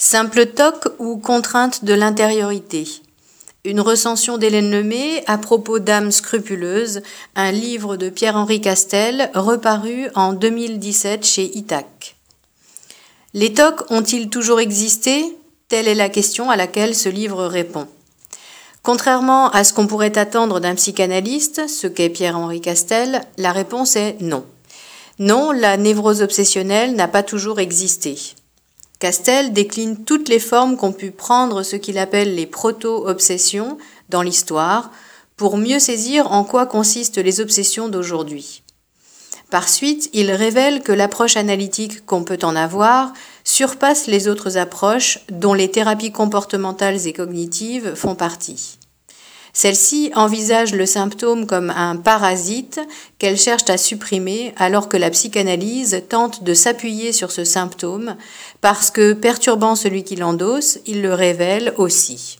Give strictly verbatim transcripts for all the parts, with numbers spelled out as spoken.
Simple toc ou contrainte de l'intériorité. Une recension d'Hélène Lemay à propos d'âmes scrupuleuses, un livre de Pierre-Henri Castel, reparu en deux mille dix-sept chez Ithaq. Les tocs ont-ils toujours existé ? Telle est la question à laquelle ce livre répond. Contrairement à ce qu'on pourrait attendre d'un psychanalyste, ce qu'est Pierre-Henri Castel, la réponse est non. Non, la névrose obsessionnelle n'a pas toujours existé. Castel décline toutes les formes qu'ont pu prendre ce qu'il appelle les proto-obsessions dans l'histoire pour mieux saisir en quoi consistent les obsessions d'aujourd'hui. Par suite, il révèle que l'approche analytique qu'on peut en avoir surpasse les autres approches dont les thérapies comportementales et cognitives font partie. Celles-ci envisagent le symptôme comme un parasite qu'elles cherchent à supprimer alors que la psychanalyse tente de s'appuyer sur ce symptôme parce que, perturbant celui qui l'endosse, il le révèle aussi.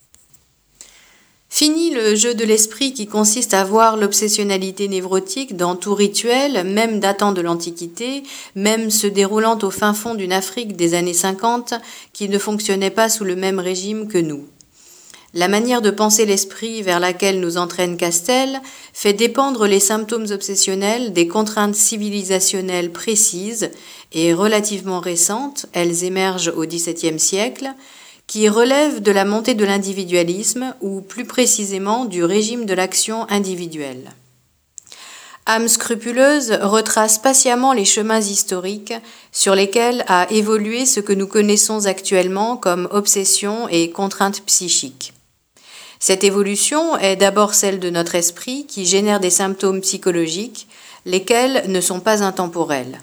Fini le jeu de l'esprit qui consiste à voir l'obsessionnalité névrotique dans tout rituel, même datant de l'Antiquité, même se déroulant au fin fond d'une Afrique des années cinquante qui ne fonctionnait pas sous le même régime que nous. La manière de penser l'esprit vers laquelle nous entraîne Castel fait dépendre les symptômes obsessionnels des contraintes civilisationnelles précises et relativement récentes, elles émergent au dix-septième siècle, qui relèvent de la montée de l'individualisme ou plus précisément du régime de l'action individuelle. Âme scrupuleuse retrace patiemment les chemins historiques sur lesquels a évolué ce que nous connaissons actuellement comme obsession et contrainte psychique. Cette évolution est d'abord celle de notre esprit qui génère des symptômes psychologiques, lesquels ne sont pas intemporels.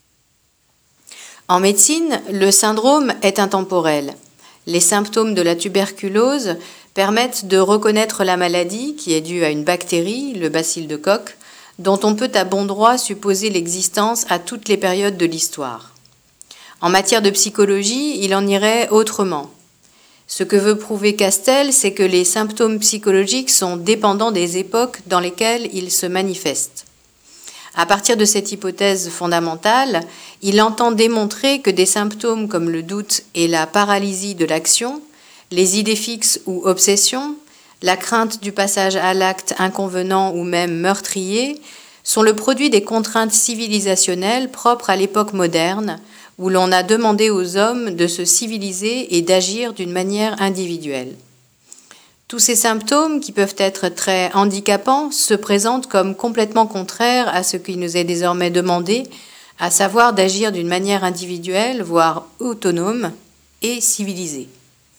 En médecine, le syndrome est intemporel. Les symptômes de la tuberculose permettent de reconnaître la maladie qui est due à une bactérie, le bacille de Koch, dont on peut à bon droit supposer l'existence à toutes les périodes de l'histoire. En matière de psychologie, il en irait autrement. Ce que veut prouver Castel, c'est que les symptômes psychologiques sont dépendants des époques dans lesquelles ils se manifestent. À partir de cette hypothèse fondamentale, il entend démontrer que des symptômes comme le doute et la paralysie de l'action, les idées fixes ou obsessions, la crainte du passage à l'acte inconvenant ou même meurtrier, sont le produit des contraintes civilisationnelles propres à l'époque moderne, où l'on a demandé aux hommes de se civiliser et d'agir d'une manière individuelle. Tous ces symptômes, qui peuvent être très handicapants, se présentent comme complètement contraires à ce qui nous est désormais demandé, à savoir d'agir d'une manière individuelle, voire autonome et civilisée.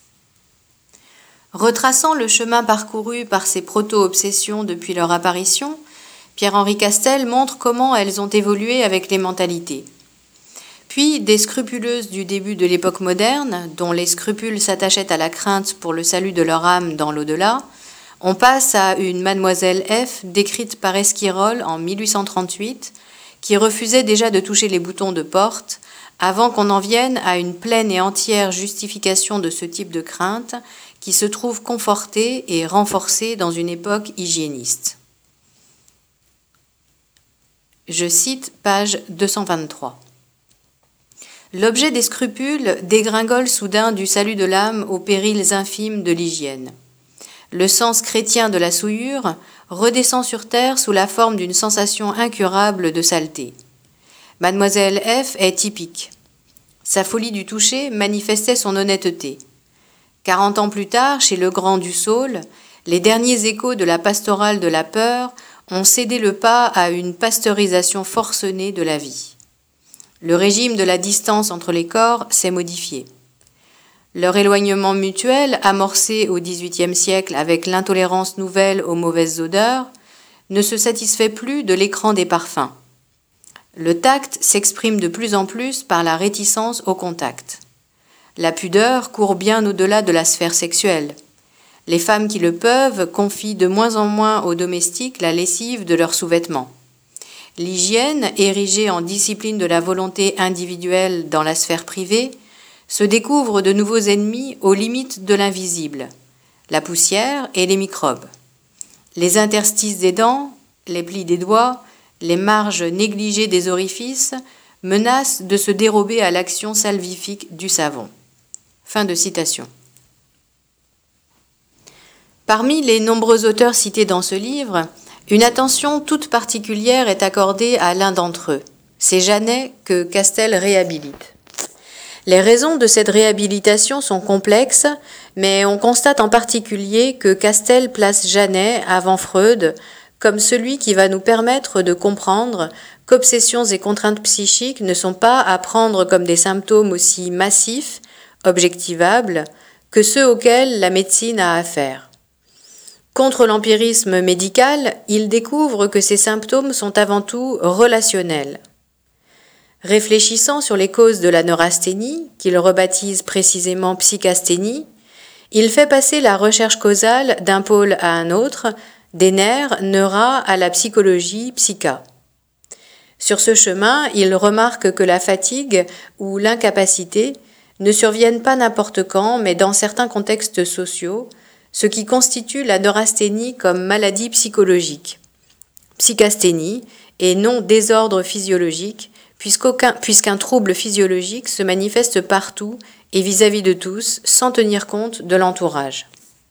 Retraçant le chemin parcouru par ces proto-obsessions depuis leur apparition, Pierre-Henri Castel montre comment elles ont évolué avec les mentalités. Puis, des scrupuleuses du début de l'époque moderne, dont les scrupules s'attachaient à la crainte pour le salut de leur âme dans l'au-delà, on passe à une Mademoiselle F, décrite par Esquirol en mille huit cent trente-huit, qui refusait déjà de toucher les boutons de porte, avant qu'on en vienne à une pleine et entière justification de ce type de crainte, qui se trouve confortée et renforcée dans une époque hygiéniste. Je cite page deux cent vingt-trois. L'objet des scrupules dégringole soudain du salut de l'âme aux périls infimes de l'hygiène. Le sens chrétien de la souillure redescend sur terre sous la forme d'une sensation incurable de saleté. Mademoiselle F est typique. Sa folie du toucher manifestait son honnêteté. Quarante ans plus tard, chez le grand du Saule, les derniers échos de la pastorale de la peur ont cédé le pas à une pasteurisation forcenée de la vie. Le régime de la distance entre les corps s'est modifié. Leur éloignement mutuel, amorcé au dix-huitième siècle avec l'intolérance nouvelle aux mauvaises odeurs, ne se satisfait plus de l'écran des parfums. Le tact s'exprime de plus en plus par la réticence au contact. La pudeur court bien au-delà de la sphère sexuelle. Les femmes qui le peuvent confient de moins en moins aux domestiques la lessive de leurs sous-vêtements. L'hygiène, érigée en discipline de la volonté individuelle dans la sphère privée, se découvre de nouveaux ennemis aux limites de l'invisible, la poussière et les microbes. Les interstices des dents, les plis des doigts, les marges négligées des orifices menacent de se dérober à l'action salvifique du savon. Fin de citation. Parmi les nombreux auteurs cités dans ce livre, une attention toute particulière est accordée à l'un d'entre eux. C'est Janet que Castel réhabilite. Les raisons de cette réhabilitation sont complexes, mais on constate en particulier que Castel place Janet avant Freud comme celui qui va nous permettre de comprendre qu'obsessions et contraintes psychiques ne sont pas à prendre comme des symptômes aussi massifs, objectivables, que ceux auxquels la médecine a affaire. Contre l'empirisme médical, il découvre que ces symptômes sont avant tout relationnels. Réfléchissant sur les causes de la neurasthénie, qu'il rebaptise précisément psychasthénie, il fait passer la recherche causale d'un pôle à un autre, des nerfs, neura, à la psychologie, psycha. Sur ce chemin, il remarque que la fatigue ou l'incapacité ne surviennent pas n'importe quand, mais dans certains contextes sociaux, ce qui constitue la neurasthénie comme maladie psychologique. Psychasthénie et non désordre physiologique, puisqu'aucun, puisqu'un trouble physiologique se manifeste partout et vis-à-vis de tous, sans tenir compte de l'entourage.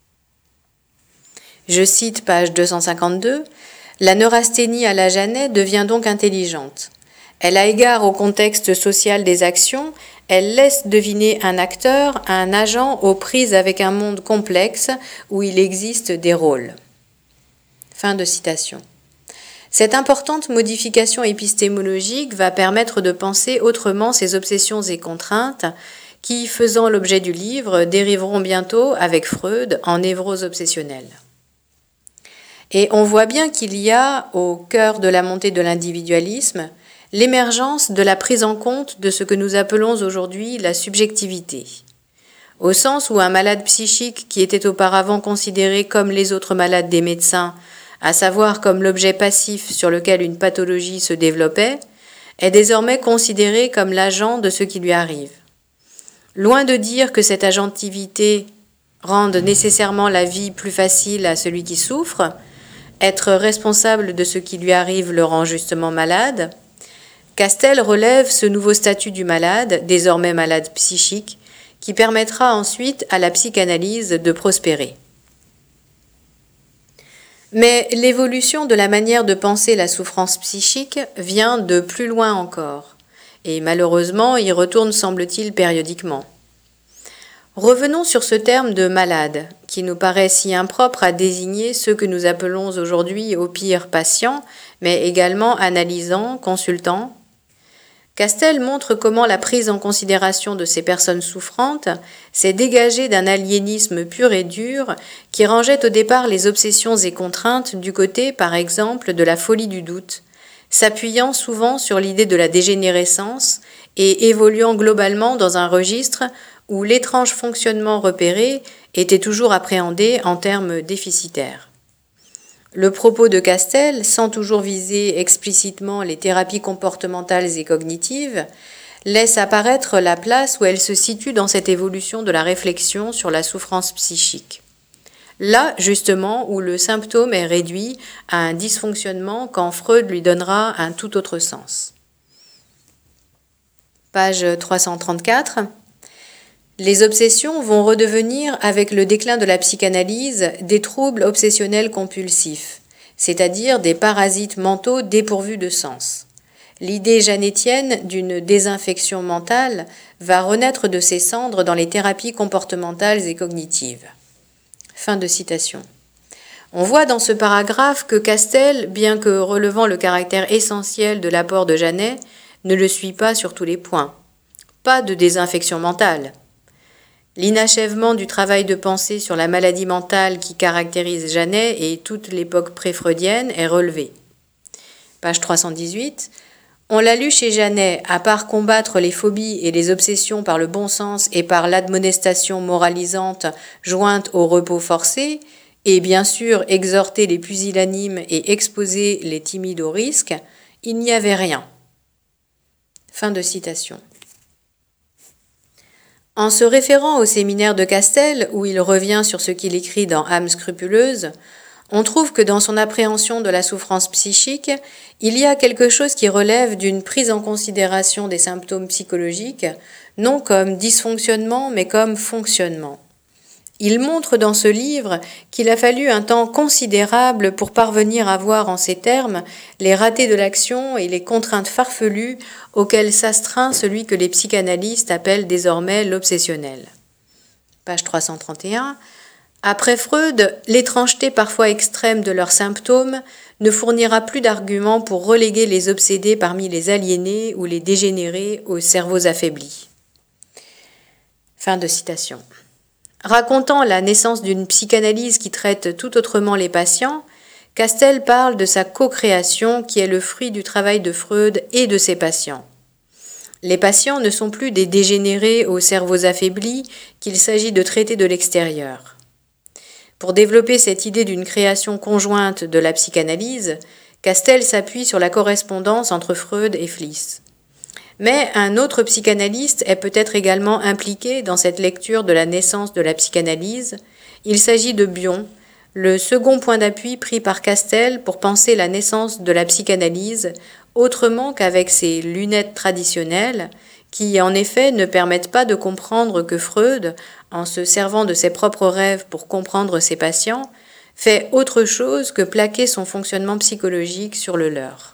Je cite page deux cent cinquante-deux, « La neurasthénie à la Janet devient donc intelligente. Elle a égard au contexte social des actions, elle laisse deviner un acteur, un agent aux prises avec un monde complexe où il existe des rôles. » Fin de citation. Cette importante modification épistémologique va permettre de penser autrement ces obsessions et contraintes qui, faisant l'objet du livre, dériveront bientôt, avec Freud, en névrose obsessionnelle. Et on voit bien qu'il y a, au cœur de la montée de l'individualisme, l'émergence de la prise en compte de ce que nous appelons aujourd'hui la subjectivité, au sens où un malade psychique qui était auparavant considéré comme les autres malades des médecins, à savoir comme l'objet passif sur lequel une pathologie se développait, est désormais considéré comme l'agent de ce qui lui arrive. Loin de dire que cette agentivité rende nécessairement la vie plus facile à celui qui souffre, être responsable de ce qui lui arrive le rend justement malade, Castel relève ce nouveau statut du malade, désormais malade psychique, qui permettra ensuite à la psychanalyse de prospérer. Mais l'évolution de la manière de penser la souffrance psychique vient de plus loin encore, et malheureusement y retourne semble-t-il périodiquement. Revenons sur ce terme de malade, qui nous paraît si impropre à désigner ceux que nous appelons aujourd'hui au pire patients, mais également analysants, consultants. Castel montre comment la prise en considération de ces personnes souffrantes s'est dégagée d'un aliénisme pur et dur qui rangeait au départ les obsessions et contraintes du côté, par exemple, de la folie du doute, s'appuyant souvent sur l'idée de la dégénérescence et évoluant globalement dans un registre où l'étrange fonctionnement repéré était toujours appréhendé en termes déficitaires. Le propos de Castel, sans toujours viser explicitement les thérapies comportementales et cognitives, laisse apparaître la place où elle se situe dans cette évolution de la réflexion sur la souffrance psychique. Là, justement, où le symptôme est réduit à un dysfonctionnement quand Freud lui donnera un tout autre sens. Page trois cent trente-quatre. Les obsessions vont redevenir, avec le déclin de la psychanalyse, des troubles obsessionnels compulsifs, c'est-à-dire des parasites mentaux dépourvus de sens. L'idée janetienne d'une désinfection mentale va renaître de ses cendres dans les thérapies comportementales et cognitives. Fin de citation. On voit dans ce paragraphe que Castel, bien que relevant le caractère essentiel de l'apport de Janet, ne le suit pas sur tous les points. Pas de désinfection mentale. L'inachèvement du travail de pensée sur la maladie mentale qui caractérise Janet et toute l'époque pré-freudienne est relevé. Page trois cent dix-huit. On l'a lu chez Janet, à part combattre les phobies et les obsessions par le bon sens et par l'admonestation moralisante jointe au repos forcé, et bien sûr exhorter les pusillanimes et exposer les timides au risque, il n'y avait rien. Fin de citation. En se référant au séminaire de Castel, où il revient sur ce qu'il écrit dans Âme scrupuleuse, On trouve que dans son appréhension de la souffrance psychique, il y a quelque chose qui relève d'une prise en considération des symptômes psychologiques, non comme dysfonctionnement, mais comme fonctionnement. Il montre dans ce livre qu'il a fallu un temps considérable pour parvenir à voir en ces termes les ratés de l'action et les contraintes farfelues auxquelles s'astreint celui que les psychanalystes appellent désormais l'obsessionnel. Page trois cent trente et un. Après Freud, l'étrangeté parfois extrême de leurs symptômes ne fournira plus d'arguments pour reléguer les obsédés parmi les aliénés ou les dégénérés aux cerveaux affaiblis. Fin de citation. Racontant la naissance d'une psychanalyse qui traite tout autrement les patients, Castel parle de sa co-création qui est le fruit du travail de Freud et de ses patients. Les patients ne sont plus des dégénérés aux cerveaux affaiblis qu'il s'agit de traiter de l'extérieur. Pour développer cette idée d'une création conjointe de la psychanalyse, Castel s'appuie sur la correspondance entre Freud et Fliess. Mais un autre psychanalyste est peut-être également impliqué dans cette lecture de la naissance de la psychanalyse. Il s'agit de Bion, le second point d'appui pris par Castel pour penser la naissance de la psychanalyse autrement qu'avec ses lunettes traditionnelles, qui en effet ne permettent pas de comprendre que Freud, en se servant de ses propres rêves pour comprendre ses patients, fait autre chose que plaquer son fonctionnement psychologique sur le leur.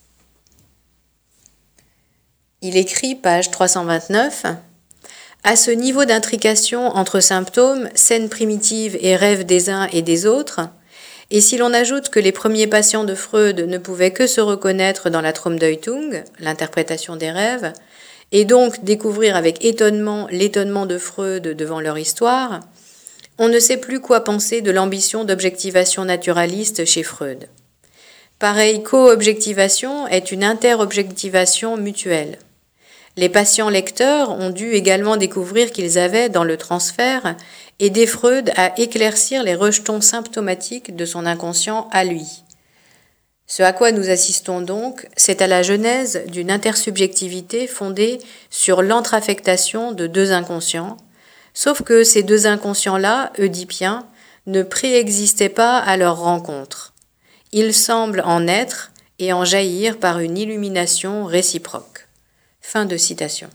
Il écrit, page trois cent vingt-neuf, « À ce niveau d'intrication entre symptômes, scènes primitives et rêves des uns et des autres, et si l'on ajoute que les premiers patients de Freud ne pouvaient que se reconnaître dans la Traumdeutung, l'interprétation des rêves, et donc découvrir avec étonnement l'étonnement de Freud devant leur histoire, on ne sait plus quoi penser de l'ambition d'objectivation naturaliste chez Freud. Pareille co-objectivation est une interobjectivation mutuelle. Les patients lecteurs ont dû également découvrir qu'ils avaient, dans le transfert, aidé Freud à éclaircir les rejetons symptomatiques de son inconscient à lui. Ce à quoi nous assistons donc, c'est à la genèse d'une intersubjectivité fondée sur l'entre-affectation de deux inconscients, sauf que ces deux inconscients-là, oedipiens, ne préexistaient pas à leur rencontre. Ils semblent en être et en jaillir par une illumination réciproque. Fin de citation.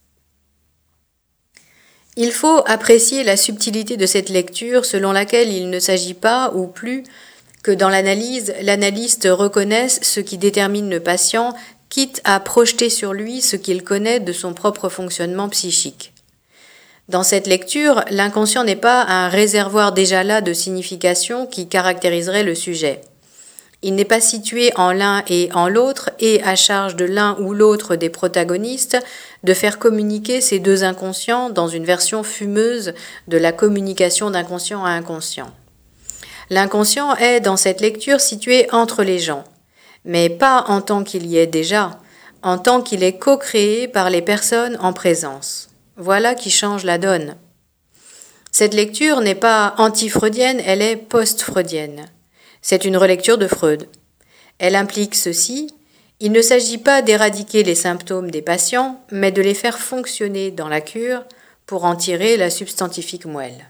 Il faut apprécier la subtilité de cette lecture selon laquelle il ne s'agit pas, ou plus, que dans l'analyse, l'analyste reconnaisse ce qui détermine le patient, quitte à projeter sur lui ce qu'il connaît de son propre fonctionnement psychique. Dans cette lecture, l'inconscient n'est pas un réservoir déjà là de signification qui caractériserait le sujet. Il n'est pas situé en l'un et en l'autre, et à charge de l'un ou l'autre des protagonistes de faire communiquer ces deux inconscients dans une version fumeuse de la communication d'inconscient à inconscient. L'inconscient est, dans cette lecture, situé entre les gens, mais pas en tant qu'il y est déjà, en tant qu'il est co-créé par les personnes en présence. Voilà qui change la donne. Cette lecture n'est pas anti-freudienne, elle est post-freudienne. C'est une relecture de Freud. Elle implique ceci, il ne s'agit pas d'éradiquer les symptômes des patients, mais de les faire fonctionner dans la cure pour en tirer la substantifique moelle.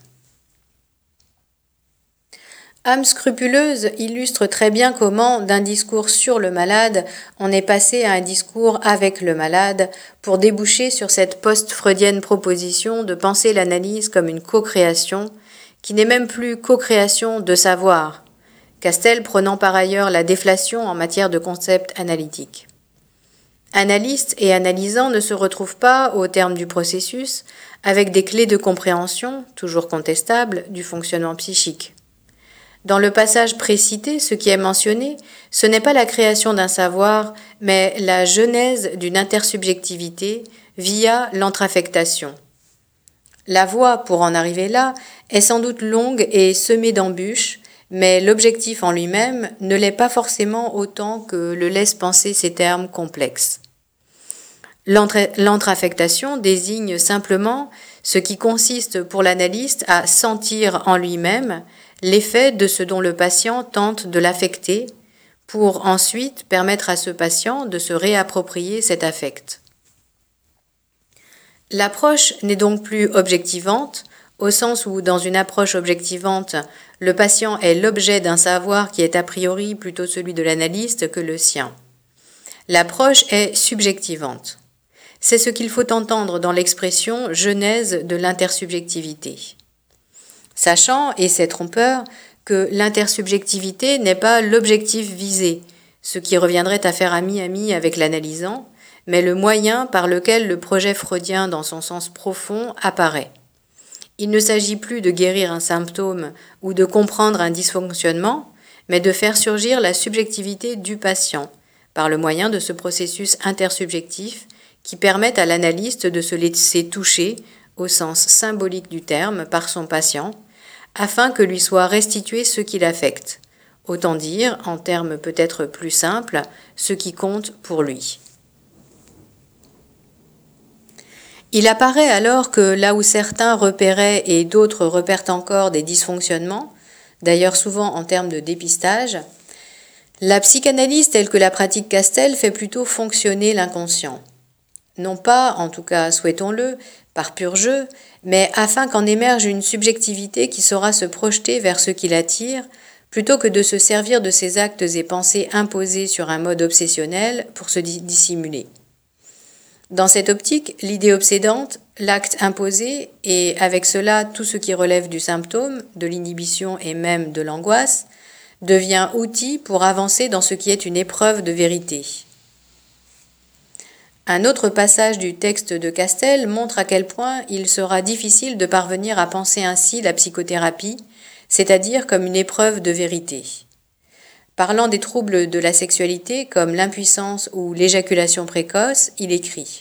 Âme scrupuleuse illustre très bien comment, d'un discours sur le malade, on est passé à un discours avec le malade pour déboucher sur cette post-freudienne proposition de penser l'analyse comme une co-création, qui n'est même plus co-création de savoir, Castel prenant par ailleurs la déflation en matière de concepts analytiques. Analystes et analysants ne se retrouvent pas, au terme du processus, avec des clés de compréhension, toujours contestables, du fonctionnement psychique. Dans le passage précité, ce qui est mentionné, ce n'est pas la création d'un savoir, mais la genèse d'une intersubjectivité via l'entre-affectation. La voie, pour en arriver là, est sans doute longue et semée d'embûches, mais l'objectif en lui-même ne l'est pas forcément autant que le laissent penser ces termes complexes. L'entre-affectation désigne simplement ce qui consiste pour l'analyste à sentir en lui-même l'effet de ce dont le patient tente de l'affecter, pour ensuite permettre à ce patient de se réapproprier cet affect. L'approche n'est donc plus objectivante, au sens où, dans une approche objectivante, le patient est l'objet d'un savoir qui est a priori plutôt celui de l'analyste que le sien. L'approche est subjectivante. C'est ce qu'il faut entendre dans l'expression genèse de l'intersubjectivité. Sachant, et c'est trompeur, que l'intersubjectivité n'est pas l'objectif visé, ce qui reviendrait à faire ami-ami avec l'analysant, mais le moyen par lequel le projet freudien dans son sens profond apparaît. Il ne s'agit plus de guérir un symptôme ou de comprendre un dysfonctionnement, mais de faire surgir la subjectivité du patient, par le moyen de ce processus intersubjectif qui permet à l'analyste de se laisser toucher, au sens symbolique du terme, par son patient, afin que lui soit restitué ce qui l'affecte, autant dire, en termes peut-être plus simples, ce qui compte pour lui. Il apparaît alors que là où certains repéraient et d'autres repèrent encore des dysfonctionnements, d'ailleurs souvent en termes de dépistage, la psychanalyse telle que la pratique Castel fait plutôt fonctionner l'inconscient. Non pas, en tout cas souhaitons-le, par pur jeu, mais afin qu'en émerge une subjectivité qui saura se projeter vers ce qui l'attire, plutôt que de se servir de ses actes et pensées imposés sur un mode obsessionnel pour se dissimuler. Dans cette optique, l'idée obsédante, l'acte imposé, et avec cela tout ce qui relève du symptôme, de l'inhibition et même de l'angoisse, devient outil pour avancer dans ce qui est une épreuve de vérité. Un autre passage du texte de Castel montre à quel point il sera difficile de parvenir à penser ainsi la psychothérapie, c'est-à-dire comme une épreuve de vérité. Parlant des troubles de la sexualité comme l'impuissance ou l'éjaculation précoce, il écrit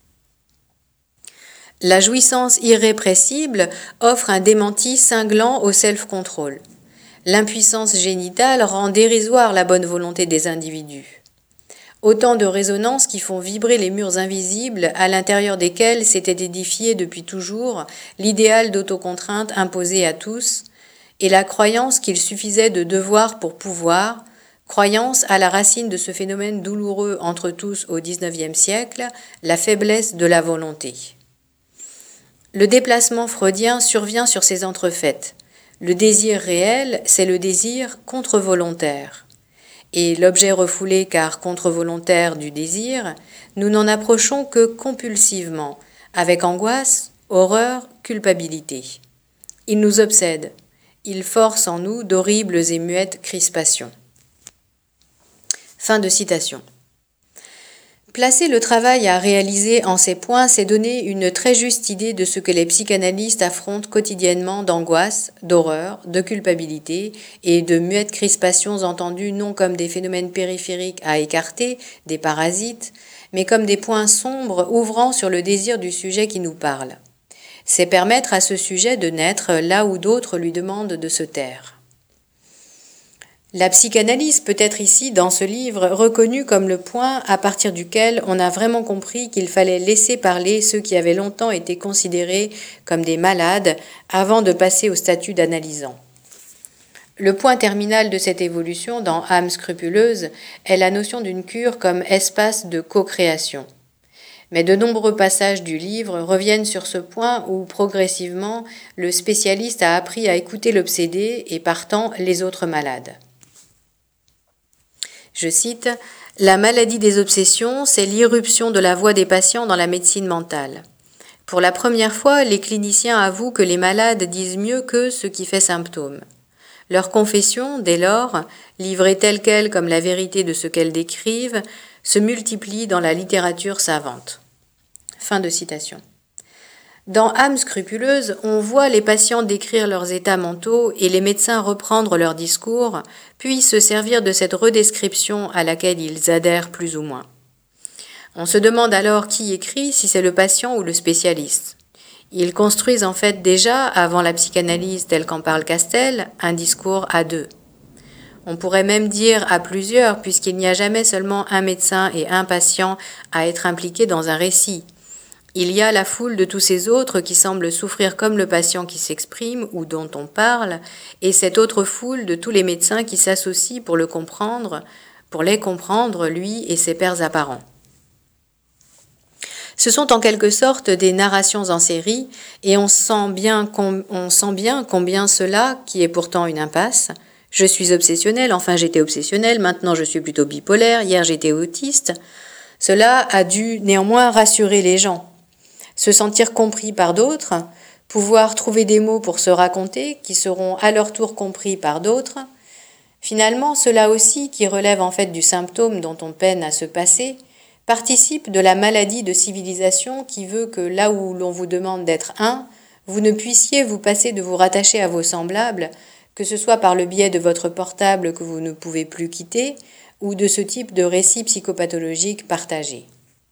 « La jouissance irrépressible offre un démenti cinglant au self-control. L'impuissance génitale rend dérisoire la bonne volonté des individus. Autant de résonances qui font vibrer les murs invisibles à l'intérieur desquels s'était édifié depuis toujours l'idéal d'autocontrainte imposé à tous, et la croyance qu'il suffisait de devoir pour pouvoir, croyance à la racine de ce phénomène douloureux entre tous au dix-neuvième siècle, la faiblesse de la volonté. Le déplacement freudien survient sur ces entrefaites. Le désir réel, c'est le désir contre-volontaire. Et l'objet refoulé car contre-volontaire du désir, nous n'en approchons que compulsivement, avec angoisse, horreur, culpabilité. Il nous obsède. Il force en nous d'horribles et muettes crispations. » Fin de citation. Placer le travail à réaliser en ces points, c'est donner une très juste idée de ce que les psychanalystes affrontent quotidiennement d'angoisse, d'horreur, de culpabilité et de muettes crispations entendues non comme des phénomènes périphériques à écarter, des parasites, mais comme des points sombres ouvrant sur le désir du sujet qui nous parle. C'est permettre à ce sujet de naître là où d'autres lui demandent de se taire. La psychanalyse peut être ici, dans ce livre, reconnue comme le point à partir duquel on a vraiment compris qu'il fallait laisser parler ceux qui avaient longtemps été considérés comme des malades avant de passer au statut d'analysant. Le point terminal de cette évolution dans âme scrupuleuse est la notion d'une cure comme espace de co-création. Mais de nombreux passages du livre reviennent sur ce point où, progressivement, le spécialiste a appris à écouter l'obsédé et, partant, les autres malades. Je cite, « La maladie des obsessions, c'est l'irruption de la voix des patients dans la médecine mentale. Pour la première fois, les cliniciens avouent que les malades disent mieux qu'eux ce qui fait symptôme. Leurs confessions, dès lors, livrées telles quelles comme la vérité de ce qu'elles décrivent, se multiplient dans la littérature savante. » Fin de citation. Dans âme scrupuleuse, on voit les patients décrire leurs états mentaux et les médecins reprendre leur discours, puis se servir de cette redescription à laquelle ils adhèrent plus ou moins. On se demande alors qui écrit, si c'est le patient ou le spécialiste. Ils construisent en fait déjà, avant la psychanalyse telle qu'en parle Castel, un discours à deux. On pourrait même dire à plusieurs, puisqu'il n'y a jamais seulement un médecin et un patient à être impliqués dans un récit. Il y a la foule de tous ces autres qui semblent souffrir comme le patient qui s'exprime ou dont on parle, et cette autre foule de tous les médecins qui s'associent pour le comprendre, pour les comprendre, lui et ses pairs apparents. Ce sont en quelque sorte des narrations en série, et on sent bien, on sent bien combien cela, qui est pourtant une impasse, je suis obsessionnel, enfin j'étais obsessionnel, maintenant je suis plutôt bipolaire, hier j'étais autiste, cela a dû néanmoins rassurer les gens, se sentir compris par d'autres, pouvoir trouver des mots pour se raconter, qui seront à leur tour compris par d'autres. Finalement, cela aussi, qui relève en fait du symptôme dont on peine à se passer, participe de la maladie de civilisation qui veut que là où l'on vous demande d'être un, vous ne puissiez vous passer de vous rattacher à vos semblables, que ce soit par le biais de votre portable que vous ne pouvez plus quitter, ou de ce type de récit psychopathologique partagé.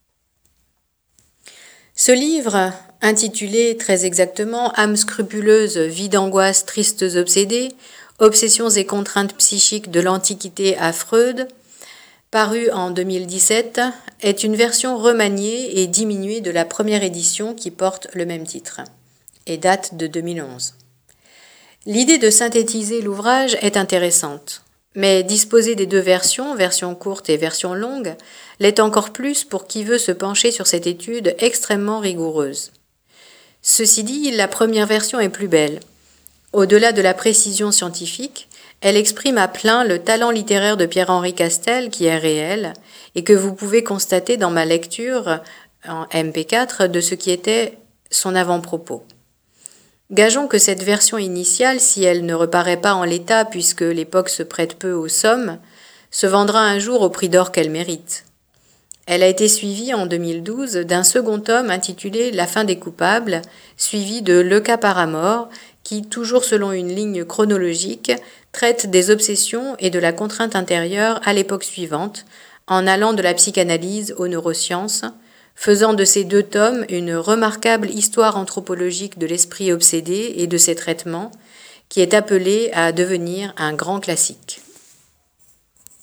Ce livre, intitulé très exactement « Âme scrupuleuse, vie d'angoisse, tristes obsédés, obsessions et contraintes psychiques de l'Antiquité à Freud », paru en deux mille dix-sept, est une version remaniée et diminuée de la première édition qui porte le même titre, et date de deux mille onze. L'idée de synthétiser l'ouvrage est intéressante, mais disposer des deux versions, version courte et version longue, l'est encore plus pour qui veut se pencher sur cette étude extrêmement rigoureuse. Ceci dit, la première version est plus belle. Au-delà de la précision scientifique, elle exprime à plein le talent littéraire de Pierre-Henri Castel qui est réel et que vous pouvez constater dans ma lecture en M P quatre de ce qui était son avant-propos. Gageons que cette version initiale, si elle ne reparaît pas en l'état puisque l'époque se prête peu aux sommes, se vendra un jour au prix d'or qu'elle mérite. Elle a été suivie en deux mille douze d'un second tome intitulé La fin des coupables, suivi de Le cas Paramore, qui, toujours selon une ligne chronologique, traite des obsessions et de la contrainte intérieure à l'époque suivante, en allant de la psychanalyse aux neurosciences, faisant de ces deux tomes une remarquable histoire anthropologique de l'esprit obsédé et de ses traitements, qui est appelée à devenir un grand classique.